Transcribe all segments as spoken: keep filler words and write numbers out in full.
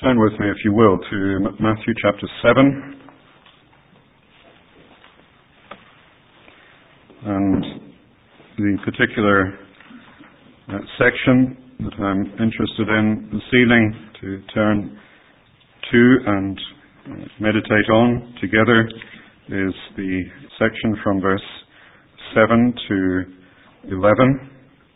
Turn with me, if you will, to Matthew chapter seven. And the particular uh, section that I'm interested in this evening to turn to and uh, meditate on together is the section from verse seven to eleven.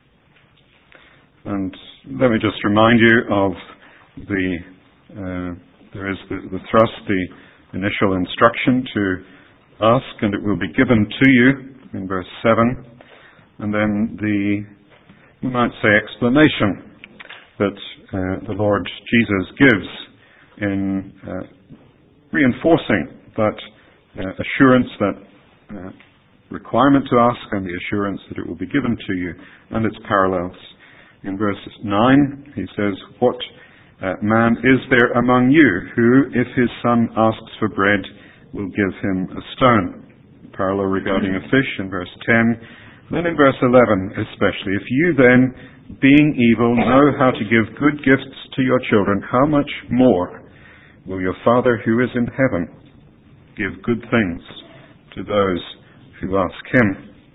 And let me just remind you of the Uh, there is the, the thrust, the initial instruction to ask, and it will be given to you in verse seven. And then the, you might say, explanation that uh, the Lord Jesus gives in uh, reinforcing that uh, assurance, that uh, requirement to ask, and the assurance that it will be given to you, and its parallels. In verse nine, he says, "What Uh, man is there among you who, if his son asks for bread, will give him a stone?" Parallel regarding a fish in verse ten. Then in verse eleven especially, "If you then, being evil, know how to give good gifts to your children, how much more will your Father who is in heaven give good things to those who ask him?"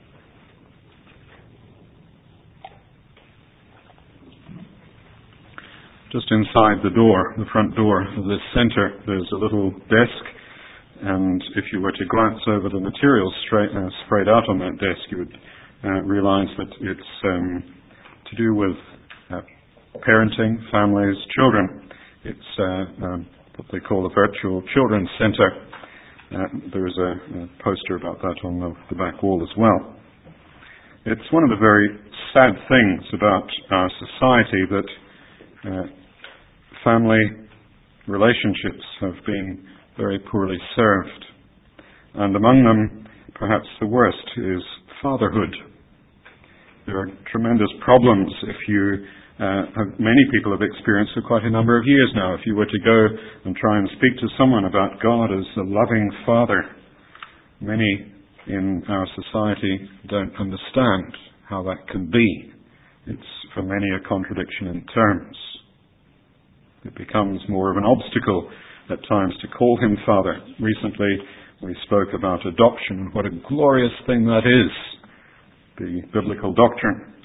Just inside the door, the front door of this center, there's a little desk, and if you were to glance over the materials straight, uh, sprayed out on that desk, you would uh, realize that it's um, to do with uh, parenting, families, children. It's uh, um, what they call a virtual children's center. Uh, there's a, a poster about that on the, the back wall as well. It's one of the very sad things about our society that uh, family relationships have been very poorly served. And among them, perhaps the worst is fatherhood. There are tremendous problems if you, uh, have, many people have experienced for quite a number of years now. If you were to go and try and speak to someone about God as a loving Father, many in our society don't understand how that can be. It's for many a contradiction in terms. It becomes more of an obstacle at times to call him Father. Recently we spoke about adoption and what a glorious thing that is, the biblical doctrine.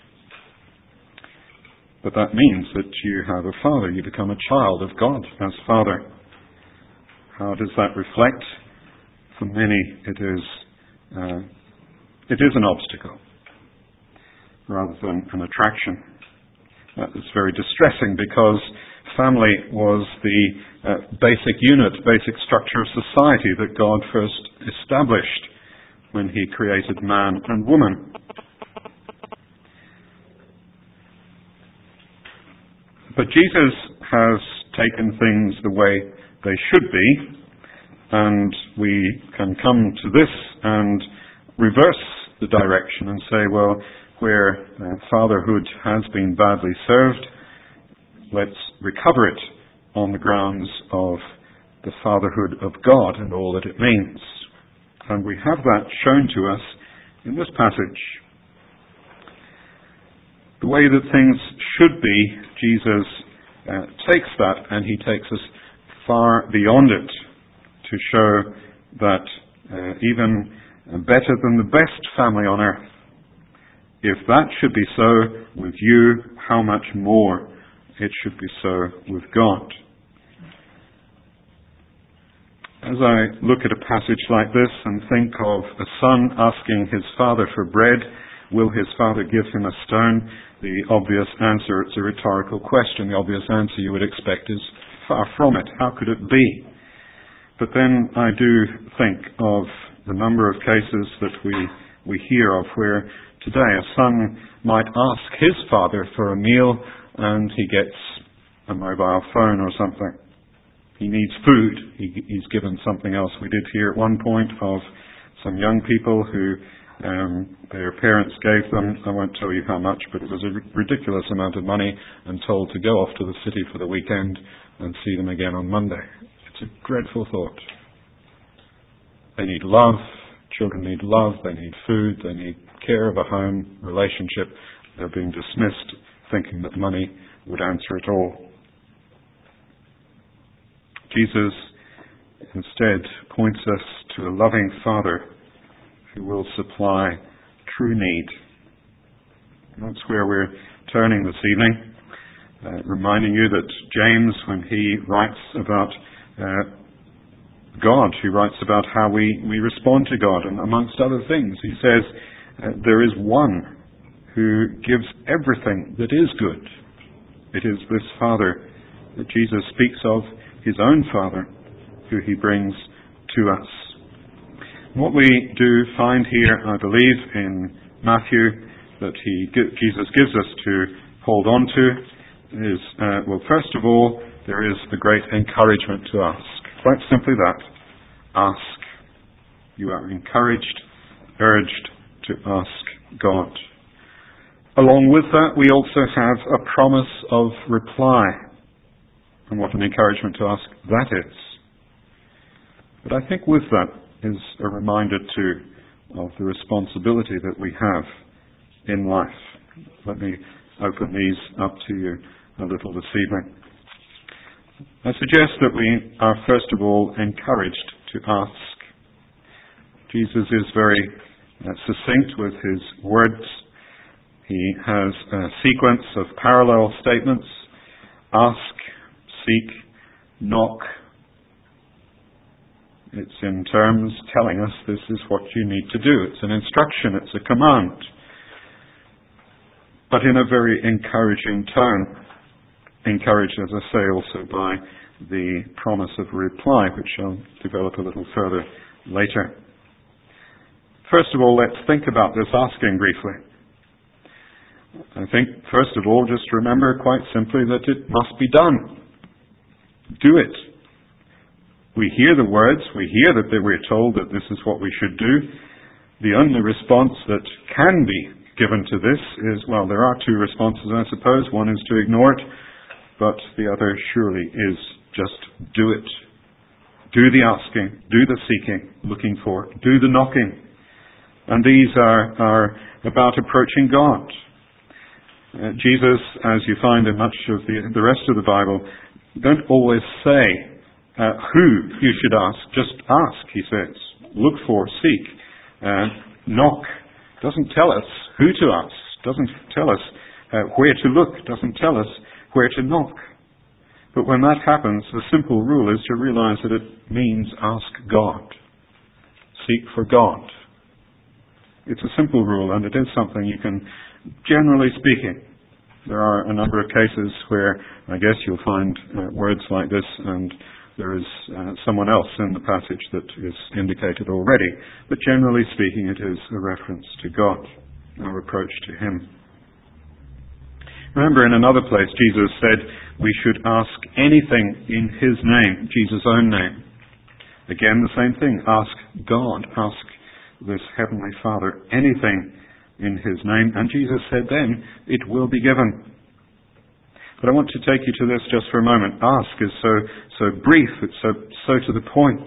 But that means that you have a father, you become a child of God as Father. How does that reflect? For many it is, uh, it is an obstacle rather than an attraction. That is very distressing because family was the uh, basic unit, basic structure of society that God first established when he created man and woman. But Jesus has taken things the way they should be, and we can come to this and reverse the direction and say, well, where uh, fatherhood has been badly served, let's recover it on the grounds of the fatherhood of God and all that it means. And we have that shown to us in this passage. The way that things should be, Jesus uh, takes that and he takes us far beyond it to show that uh, even better than the best family on earth, if that should be so with you, how much more it should be so with God. As I look at a passage like this and think of a son asking his father for bread, will his father give him a stone? The obvious answer, it's a rhetorical question, the obvious answer you would expect is far from it. How could it be? But then I do think of the number of cases that we, we hear of where today a son might ask his father for a meal and he gets a mobile phone or something. He needs food. He, he's given something else. We did hear at one point of some young people who um, their parents gave them, I won't tell you how much, but it was a ridiculous amount of money, and told to go off to the city for the weekend and see them again on Monday. It's a dreadful thought. They need love. Children need love. They need food. They need care of a home, relationship. They're being dismissed, thinking that money would answer it all. Jesus instead points us to a loving Father who will supply true need. And that's where we're turning this evening, uh, reminding you that James, when he writes about uh, God, he writes about how we, we respond to God, and amongst other things, he says, uh, there is one who gives everything that is good. It is this Father that Jesus speaks of, his own Father, who he brings to us. What we do find here, I believe, in Matthew, that he Jesus gives us to hold on to is, uh, well, first of all, there is the great encouragement to ask. Quite simply that. Ask. You are encouraged, urged to ask God. Along with that, we also have a promise of reply. And what an encouragement to ask that is. But I think with that is a reminder too of the responsibility that we have in life. Let me open these up to you a little this evening. I suggest that we are first of all encouraged to ask. Jesus is very uh, succinct with his words. He has a sequence of parallel statements: ask, seek, knock. It's in terms telling us this is what you need to do. It's an instruction, it's a command. But in a very encouraging tone. Encouraged, as I say, also by the promise of reply, which I'll develop a little further later. First of all, let's think about this asking briefly. I think, first of all, just remember quite simply that it must be done. Do it. We hear the words, we hear that we're told that this is what we should do. The only response that can be given to this is, well, there are two responses, I suppose. One is to ignore it, but the other surely is just do it. Do the asking, do the seeking, looking for, do the knocking. And these are, are about approaching God. Uh, Jesus, as you find in much of the, the rest of the Bible, don't always say uh, who you should ask. Just ask, he says. Look for, seek, uh, knock. Doesn't tell us who to ask. Doesn't tell us uh, where to look. Doesn't tell us where to knock. But when that happens, the simple rule is to realize that it means ask God. Seek for God. It's a simple rule, and it is something you can, generally speaking, there are a number of cases where I guess you'll find uh, words like this, and there is uh, someone else in the passage that is indicated already. But generally speaking, it is a reference to God, our approach to Him. Remember, in another place, Jesus said we should ask anything in His name, Jesus' own name. Again, the same thing. Ask God. Ask this Heavenly Father anything in His name. And Jesus said then, it will be given. But I want to take you to this just for a moment. Ask is so so brief, it's so, so to the point.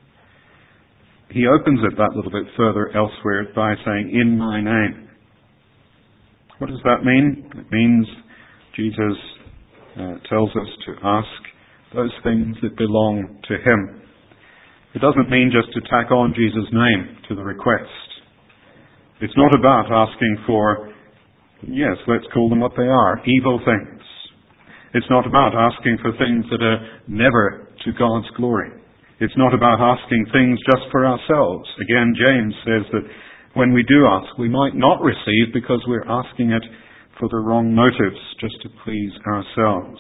He opens it that little bit further elsewhere by saying, in my name. What does that mean? It means Jesus uh, tells us to ask those things that belong to Him. It doesn't mean just to tack on Jesus' name to the request. It's not about asking for, yes, let's call them what they are, evil things. It's not about asking for things that are never to God's glory. It's not about asking things just for ourselves. Again, James says that when we do ask, we might not receive because we're asking it for the wrong motives, just to please ourselves.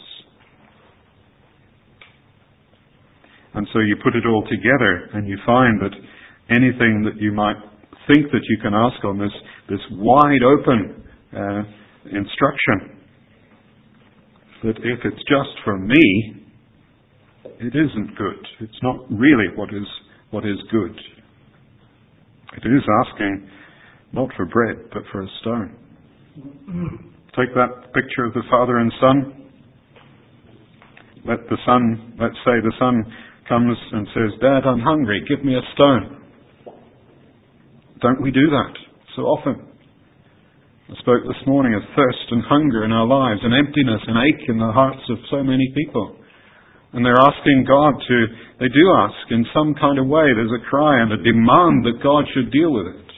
And so you put it all together and you find that anything that you might think that you can ask on this, this wide open uh, instruction, that if it's just for me, it isn't good. It's not really what is what is good. It is asking not for bread, but for a stone. Take that picture of the father and son. Let the son, let's say the son comes and says, Dad, I'm hungry, give me a stone. Don't we do that so often? I spoke this morning of thirst and hunger in our lives, and emptiness and ache in the hearts of so many people. And they're asking God to, they do ask in some kind of way. There's a cry and a demand that God should deal with it.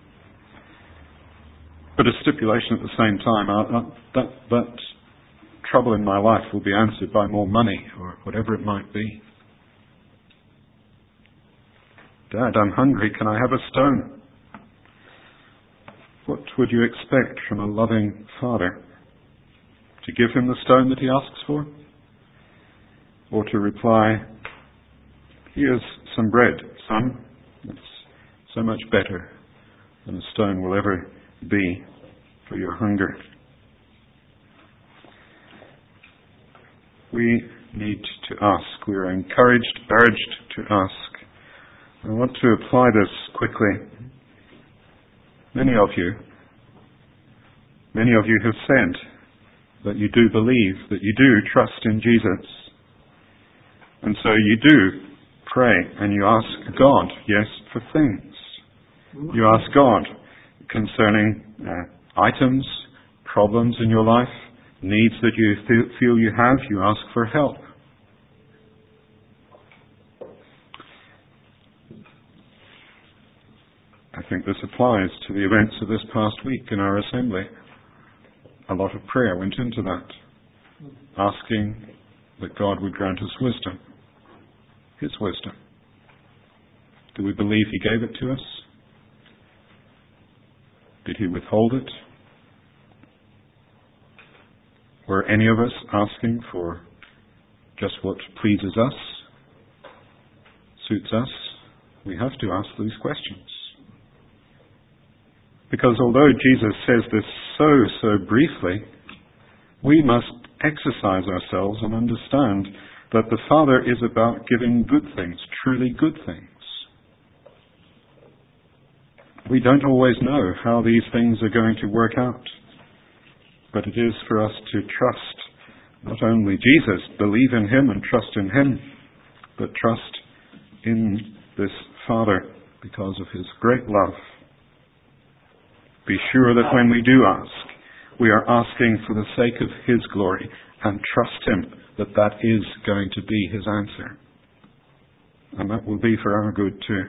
But a stipulation at the same time, uh, uh, that, that trouble in my life will be answered by more money or whatever it might be. Dad, I'm hungry. Can I have a stone? What would you expect from a loving father? To give him the stone that he asks for? Or to reply, here's some bread, son. It's so much better than a stone will ever be for your hunger. We need to ask. We are encouraged, urged to ask. I want to apply this quickly. Many of you, many of you have said that you do believe, that you do trust in Jesus. And so you do pray and you ask God, yes, for things. You ask God concerning uh, items, problems in your life, needs that you th- feel you have, you ask for help. I think this applies to the events of this past week in our assembly. A lot of prayer went into that, asking that God would grant us wisdom, His wisdom. Do we believe He gave it to us? Did He withhold it? Were any of us asking for just what pleases us, suits us? We have to ask these questions. Because although Jesus says this so, so briefly, we must exercise ourselves and understand that the Father is about giving good things, truly good things. We don't always know how these things are going to work out, but it is for us to trust not only Jesus, believe in Him and trust in Him, but trust in this Father because of His great love. Be sure that when we do ask, we are asking for the sake of His glory, and trust Him that that is going to be His answer. And that will be for our good too.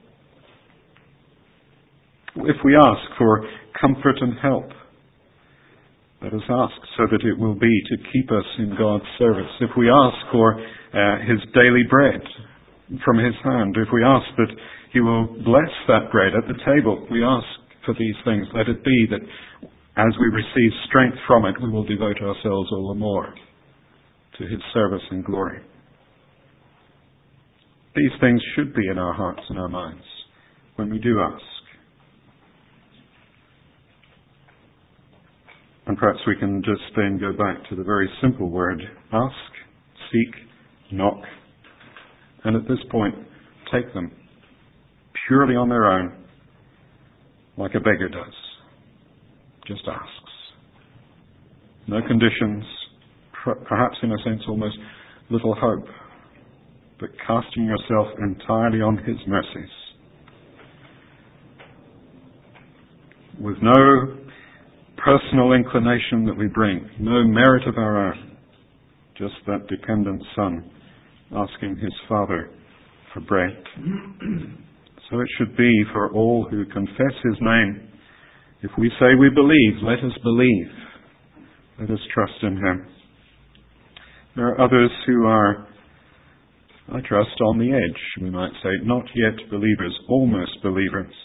If we ask for comfort and help, let us ask so that it will be to keep us in God's service. If we ask for uh, His daily bread from His hand, if we ask that He will bless that bread at the table, we ask for these things. Let it be that as we receive strength from it, we will devote ourselves all the more to His service and glory. These things should be in our hearts and our minds when we do ask. And perhaps we can just then go back to the very simple word, ask, seek, knock, and at this point, take them purely on their own, like a beggar does. Just asks. No conditions, perhaps in a sense almost little hope, but casting yourself entirely on His mercies. With no personal inclination that we bring, no merit of our own, just that dependent Son asking His Father for bread. So it should be for all who confess His name. If we say we believe, let us believe. Let us trust in Him. There are others who are, I trust, on the edge, we might say, not yet believers, almost believers.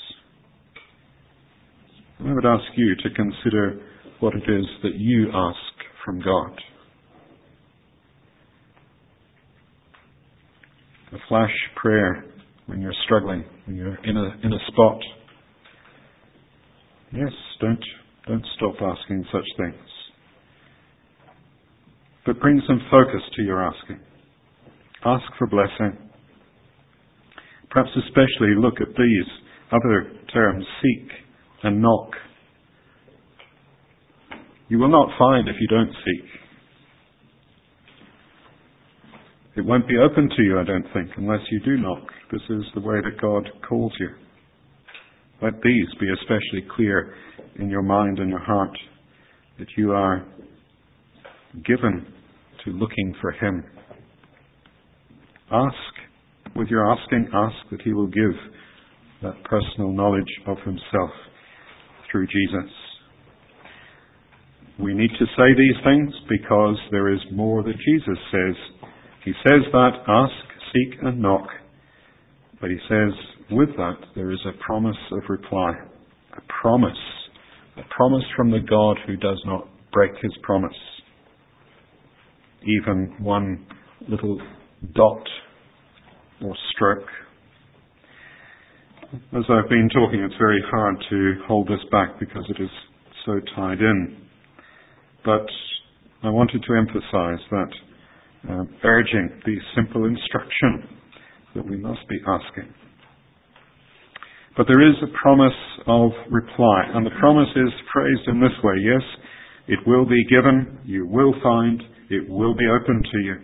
I would ask you to consider what it is that you ask from God. A flash prayer when you're struggling, when you're in a in a spot. Yes, don't don't stop asking such things. But bring some focus to your asking. Ask for blessing. Perhaps especially look at these other terms, seek and knock. You will not find if you don't seek. It won't be open to you, I don't think, unless you do knock. This is the way that God calls you. Let these be especially clear in your mind and your heart, that you are given to looking for Him. Ask, with your asking, ask that he will give that personal knowledge of himself through Jesus. We need to say these things because there is more that Jesus says. He says that, ask, seek and knock. But he says, with that, there is a promise of reply. A promise. A promise from the God who does not break his promise. Even one little dot or stroke. As I've been talking, it's very hard to hold this back because it is so tied in. But I wanted to emphasize that uh, urging the simple instruction that we must be asking. But there is a promise of reply, and the promise is phrased in this way. Yes, it will be given, you will find, it will be open to you.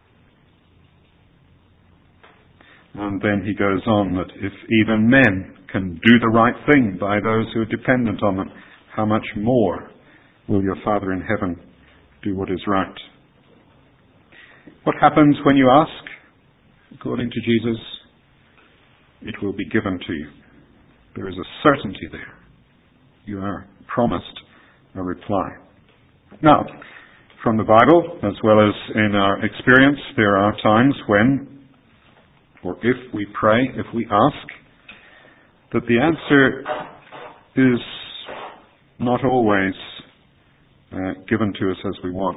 And then he goes on that if even men can do the right thing by those who are dependent on them, how much more will your Father in heaven do what is right? What happens when you ask? According to Jesus, it will be given to you. There is a certainty there. You are promised a reply. Now, from the Bible, as well as in our experience, there are times when, or if we pray, if we ask, that the answer is not always uh, given to us as we want.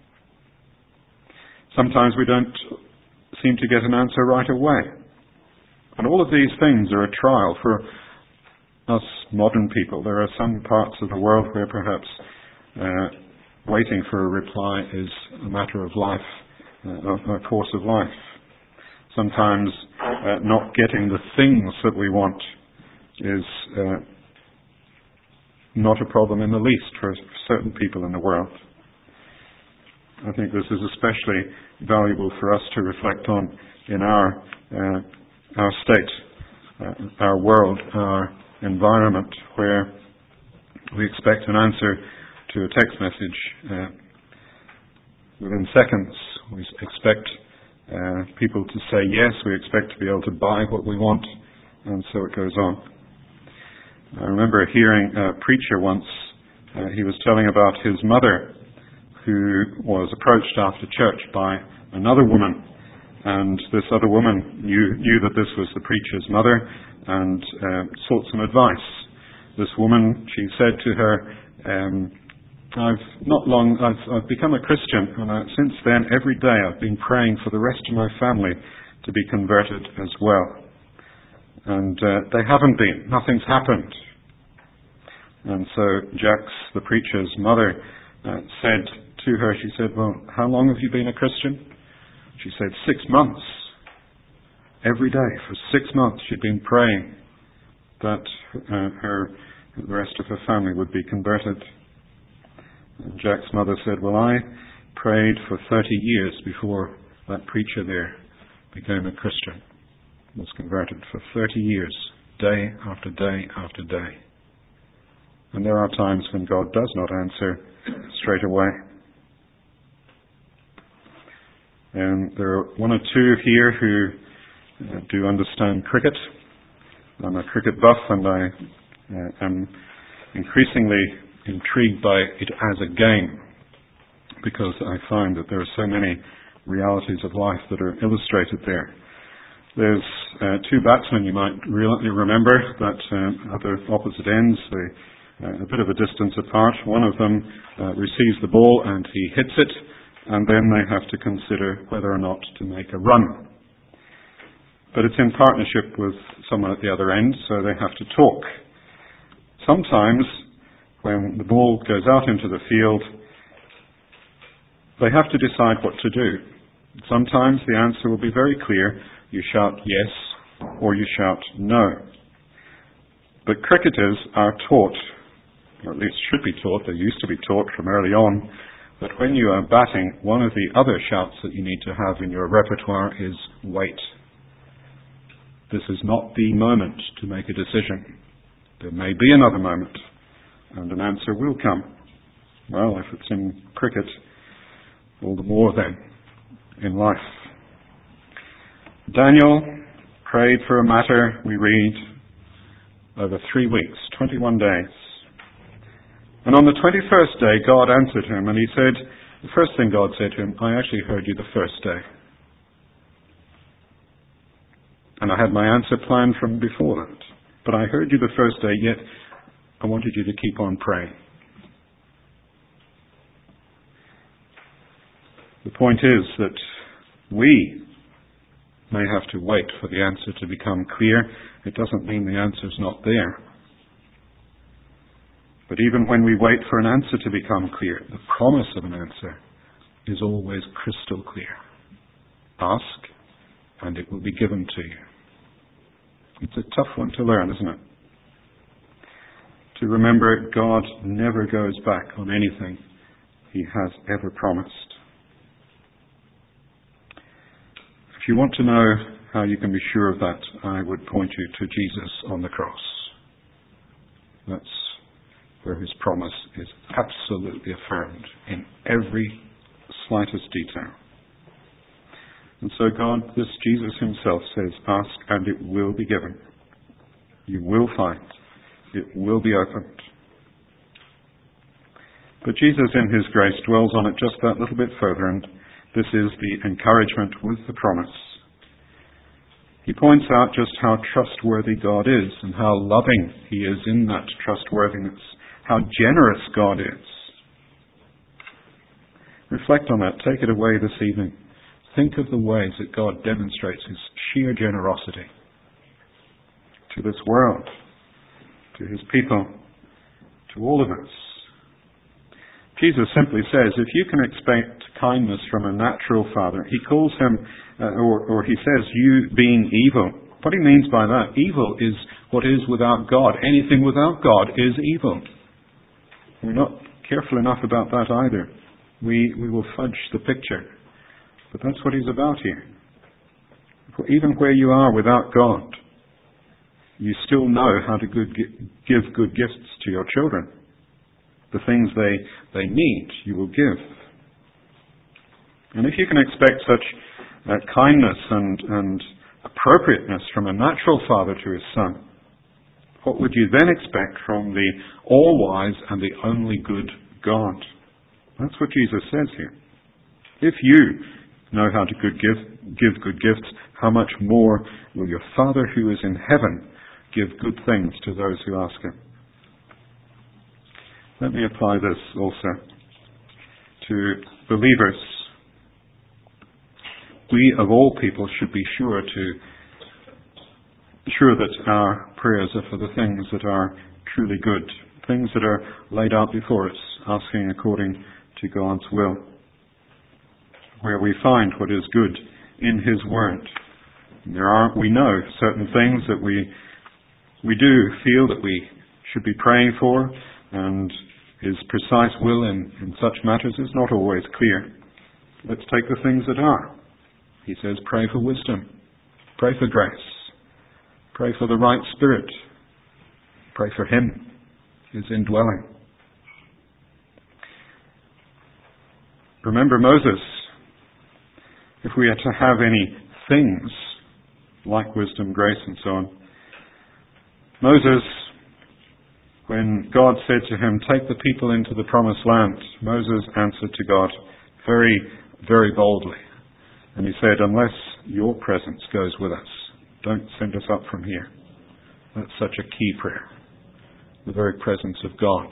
Sometimes we don't seem to get an answer right away. And all of these things are a trial for us modern people. There are some parts of the world where perhaps uh, waiting for a reply is a matter of life, uh, a course of life. Sometimes uh, not getting the things that we want is uh, not a problem in the least for certain people in the world. I think this is especially valuable for us to reflect on in our uh, our state, uh, our world, our environment, where we expect an answer to a text message uh, within seconds. We expect uh, people to say yes. We expect to be able to buy what we want, and so it goes on. I remember hearing a preacher once. Uh, he was telling about his mother, who was approached after church by another woman, and this other woman knew knew that this was the preacher's mother and uh, sought some advice. This woman, she said to her, um, I've not long, I've, I've become a Christian, and uh, since then every day I've been praying for the rest of my family to be converted as well. And uh, they haven't been. Nothing's happened. And so Jax, the preacher's mother, uh, said to her, she said, well, how long have you been a Christian? She said, six months. Every day for six months she'd been praying that uh, her, the rest of her family would be converted. And Jack's mother said, well, I prayed for thirty years before that preacher there became a Christian, was converted for thirty years, day after day after day. And there are times when God does not answer straight away. And there are one or two here who uh, do understand cricket. I'm a cricket buff, and I uh, am increasingly intrigued by it as a game, because I find that there are so many realities of life that are illustrated there. There's uh, two batsmen you might really remember that uh, at their opposite ends, they, uh, a bit of a distance apart. One of them uh, receives the ball and he hits it, and then they have to consider whether or not to make a run. But it's in partnership with someone at the other end, so they have to talk. Sometimes, when the ball goes out into the field, they have to decide what to do. Sometimes the answer will be very clear. You shout yes, or you shout no. But cricketers are taught, or at least should be taught, they used to be taught from early on, that when you are batting, one of the other shouts that you need to have in your repertoire is wait. This is not the moment to make a decision. There may be another moment, and an answer will come. Well, if it's in cricket, all the more then in life. Daniel prayed for a matter, we read, over three weeks, twenty-one days. And on the twenty-first day, God answered him, and he said, the first thing God said to him, I actually heard you the first day. And I had my answer planned from before that. But I heard you the first day, yet I wanted you to keep on praying. The point is that we may have to wait for the answer to become clear. It doesn't mean the answer's not there. But even when we wait for an answer to become clear, the promise of an answer is always crystal clear. Ask, and it will be given to you. It's a tough one to learn, isn't it? To remember God never goes back on anything He has ever promised. If you want to know how you can be sure of that, I would point you to Jesus on the cross. That's where His promise is absolutely affirmed in every slightest detail. And so God, this Jesus Himself says, ask and it will be given. You will find. It will be opened. But Jesus in His grace dwells on it just that little bit further, and this is the encouragement with the promise. He points out just how trustworthy God is and how loving He is in that trustworthiness, how generous God is. Reflect on that. Take it away this evening. Think of the ways that God demonstrates His sheer generosity to this world, to His people, to all of us. Jesus simply says, if you can expect kindness from a natural father, He calls him, uh, or, or He says, you being evil. What He means by that, evil is what is without God. Anything without God is evil. We're not careful enough about that either. We, we will fudge the picture. But that's what He's about here. Even where you are without God, you still know how to good, give good gifts to your children. The things they, they need, you will give. And if you can expect such uh, kindness and, and appropriateness from a natural father to his son, what would you then expect from the all-wise and the only good God? That's what Jesus says here. If you know how to good give, give good gifts, how much more will your Father who is in heaven give good things to those who ask Him? Let me apply this also to believers. We of all people should be sure to sure that our prayers are for the things that are truly good, things that are laid out before us, asking according to God's will, where we find what is good in His Word. There are, we know, certain things that we we do feel that we should be praying for, and His precise will in, in such matters is not always clear. Let's take the things that are. He says, pray for wisdom, pray for grace, pray for the right spirit, pray for Him, His indwelling. Remember Moses. If we are to have any things like wisdom, grace, and so on, Moses, when God said to him, take the people into the promised land, Moses answered to God very, very boldly. And he said, unless your presence goes with us, don't send us up from here. That's such a key prayer. The very presence of God.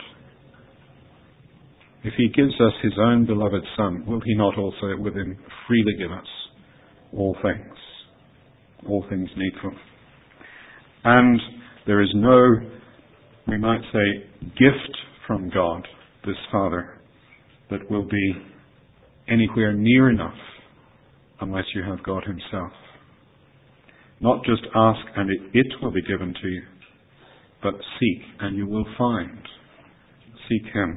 If He gives us His own beloved Son, will He not also with Him freely give us all things, all things needful? And there is no, we might say, gift from God, this Father, that will be anywhere near enough unless you have God Himself. Not just ask and it, it will be given to you, but seek and you will find. Seek Him.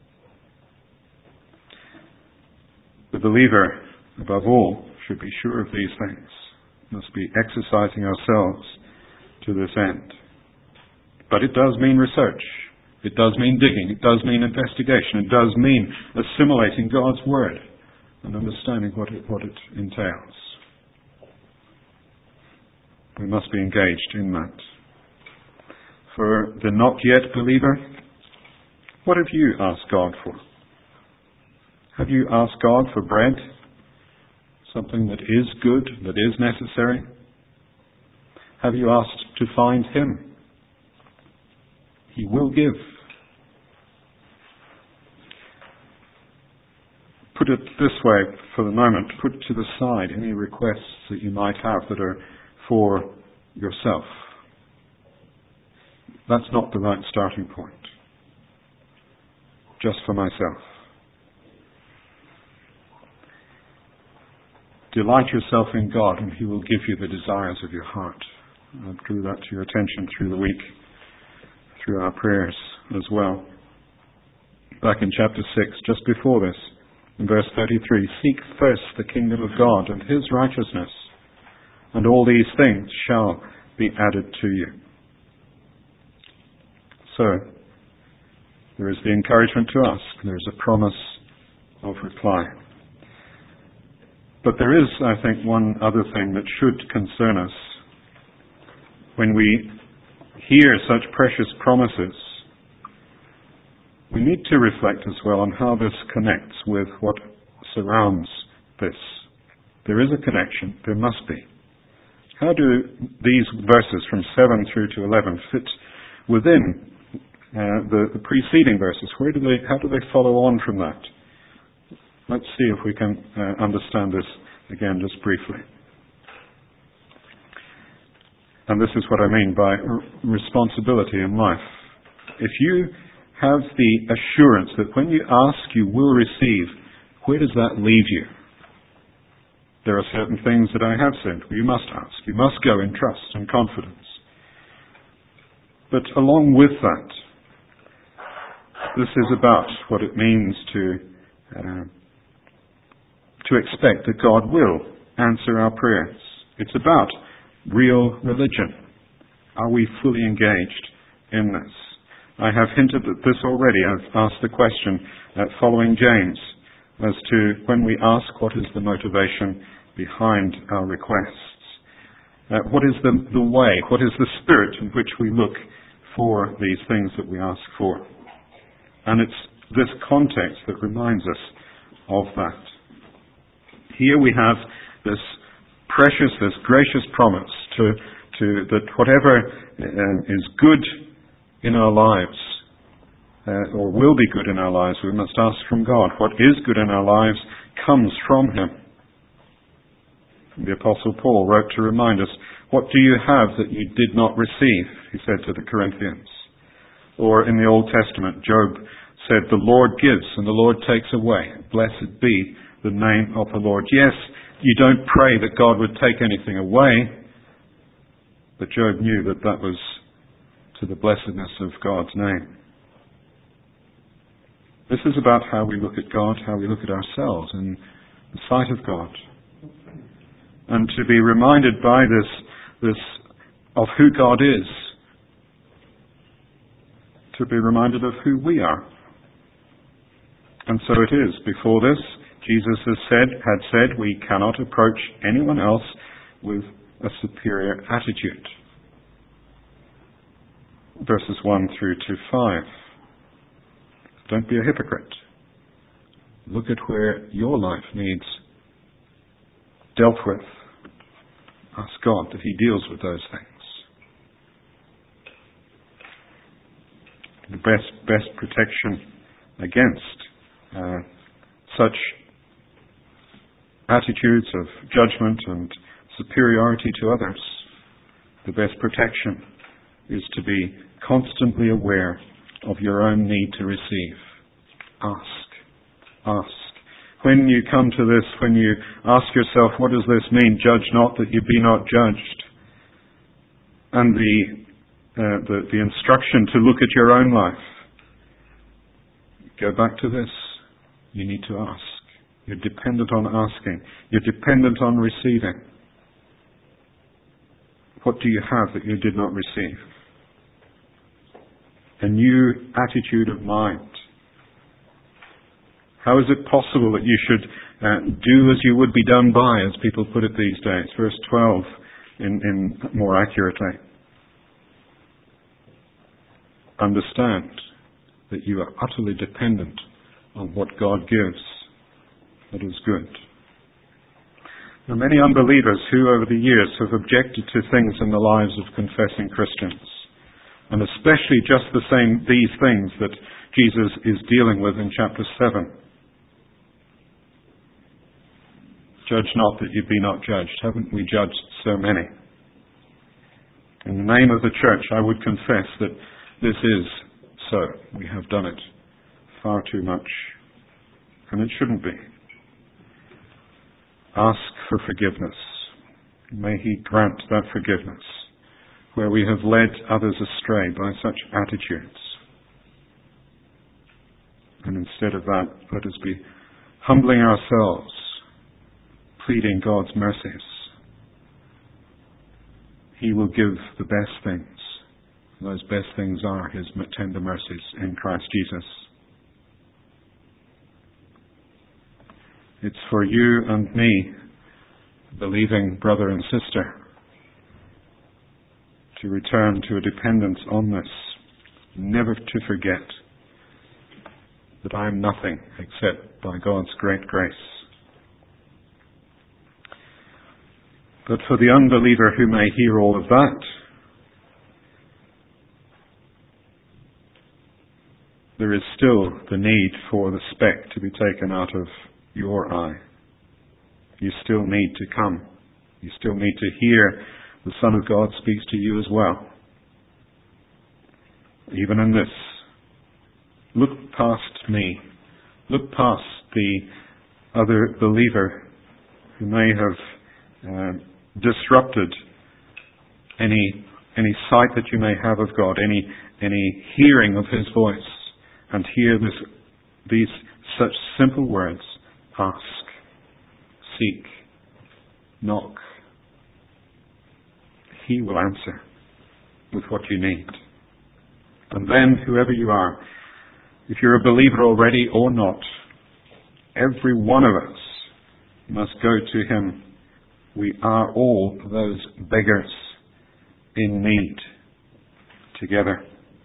The believer, above all, should be sure of these things. Must be exercising ourselves to this end. But it does mean research. It does mean digging. It does mean investigation. It does mean assimilating God's Word and understanding what it, what it entails. We must be engaged in that. For the not yet believer, what have you asked God for? Have you asked God for bread? Something that is good, that is necessary? Have you asked to find Him? He will give. Put it this way for the moment. Put to the side any requests that you might have that are for yourself. That's not the right starting point. Just for myself. Delight yourself in God and He will give you the desires of your heart. I drew that to your attention through the week, through our prayers as well. Back in chapter six, just before this, in verse thirty-three, seek first the kingdom of God and His righteousness, and all these things shall be added to you. So, there is the encouragement to ask. There is a promise of reply. But there is, I think, one other thing that should concern us. When we hear such precious promises, we need to reflect as well on how this connects with what surrounds this. There is a connection. There must be. How do these verses from seven through to eleven fit within uh, the, the preceding verses? Where do they? How do they follow on from that? Let's see if we can uh, understand this again just briefly. And this is what I mean by r- responsibility in life. If you have the assurance that when you ask you will receive, where does that leave you? There are certain things that I have said. You must ask. You must go in trust and confidence. But along with that, this is about what it means to uh, to expect that God will answer our prayers. It's about real religion. Are we fully engaged in this? I have hinted at this already. I've asked the question uh, following James as to when we ask what is the motivation behind our requests. Uh, what is the, the way, what is the spirit in which we look for these things that we ask for? And it's this context that reminds us of that. Here we have this precious, this gracious promise to, to that whatever uh, is good in our lives, uh, or will be good in our lives, we must ask from God. What is good in our lives comes from Him. The Apostle Paul wrote to remind us, what do you have that you did not receive? He said to the Corinthians. Or in the Old Testament, Job said, the Lord gives and the Lord takes away. Blessed be the name of the Lord. Yes, you don't pray that God would take anything away, but Job knew that that was to the blessedness of God's name. This is about how we look at God, how we look at ourselves in the sight of God. And to be reminded by this, this of who God is, to be reminded of who we are. And so it is. Before this, Jesus has said, had said, we cannot approach anyone else with a superior attitude. Verses one through to five. Don't be a hypocrite. Look at where your life needs dealt with. Ask God that He deals with those things. The best best protection against uh, such attitudes of judgment and superiority to others, the best protection is to be constantly aware of your own need to receive. Ask. Ask. When you come to this, when you ask yourself, what does this mean? Judge not that you be not judged. And the, uh, the, the instruction to look at your own life. Go back to this. You need to ask. You're dependent on asking. You're dependent on receiving. What do you have that you did not receive? A new attitude of mind. How is it possible that you should uh, do as you would be done by, as people put it these days? Verse twelve, in, in more accurately. Understand that you are utterly dependent on what God gives that is good. There are many unbelievers who over the years have objected to things in the lives of confessing Christians, and especially just the same these things that Jesus is dealing with in chapter seven. Judge not that you be not judged. Haven't we judged so many? In the name of the church, I would confess that this is so. We have done it far too much, and it shouldn't be. Ask for forgiveness. May He grant that forgiveness where we have led others astray by such attitudes. And instead of that, let us be humbling ourselves, pleading God's mercies. He will give the best things. Those best things are His tender mercies in Christ Jesus. It's for you and me, believing brother and sister, to return to a dependence on this, never to forget that I am nothing except by God's great grace. But for the unbeliever who may hear all of that, there is still the need for the speck to be taken out of your eye. You still need to come. You still need to hear the Son of God speaks to you as well. Even in this, look past me. Look past the other believer who may have uh, disrupted any any sight that you may have of God, any any hearing of His voice, and hear this these such simple words: ask, seek, knock. He will answer with what you need. And then, whoever you are, if you're a believer already or not, every one of us must go to Him. We are all those beggars in need together.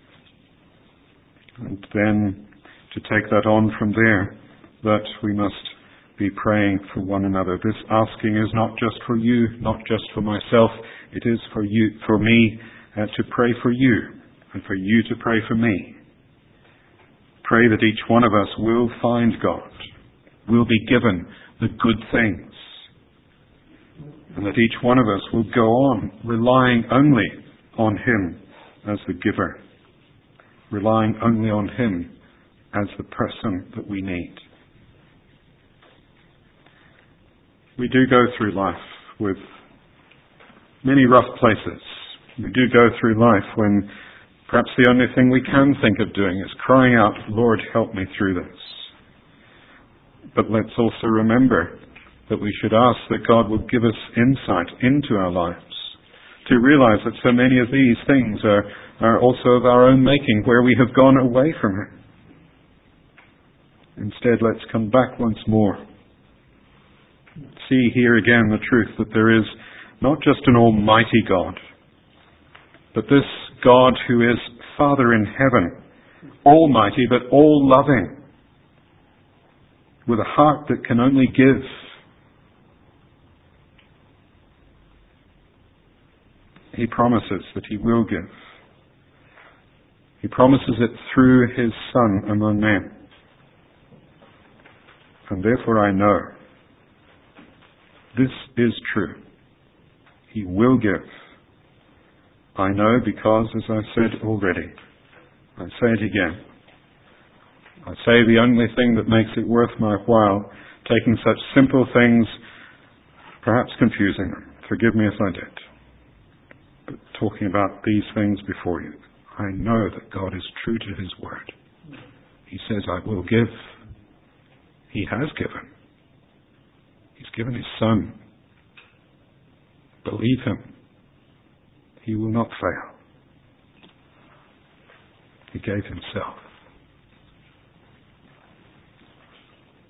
And then, to take that on from there, that we must be praying for one another. This asking is not just for you, not just for myself. It is for you, for me, uh, to pray for you, and for you to pray for me. Pray that each one of us will find God, will be given the good things, and that each one of us will go on relying only on Him as the giver, relying only on Him as the person that we need. We do go through life with many rough places. We do go through life when perhaps the only thing we can think of doing is crying out, Lord, help me through this. But let's also remember that we should ask that God will give us insight into our lives, to realize that so many of these things are, are also of our own making, where we have gone away from Him. Instead, let's come back once more. See here again the truth that there is not just an almighty God, but this God who is Father in heaven, almighty but all-loving, with a heart that can only give. He promises that He will give. He promises it through His Son among men. And therefore I know this is true. He will give. I know because, as I said already, I say it again. I say the only thing that makes it worth my while, taking such simple things, perhaps confusing them. Forgive me if I did. But talking about these things before you, I know that God is true to His word. He says, I will give. He has given. He's given His Son. Believe Him. He will not fail. He gave Himself.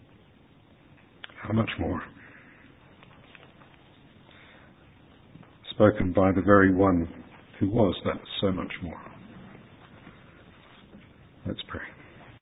How much more? spoken by the very one who was that so much more. Let's pray.